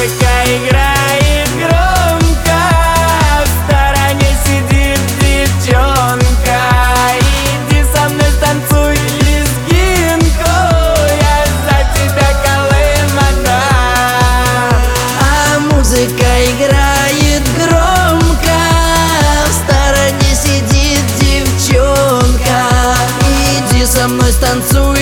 музыка играет громко, в стороне сидит девчонка. Иди со мной станцуй лезгинку, я за тебя колымата. А музыка играет громко, в стороне сидит девчонка. Иди со мной станцуй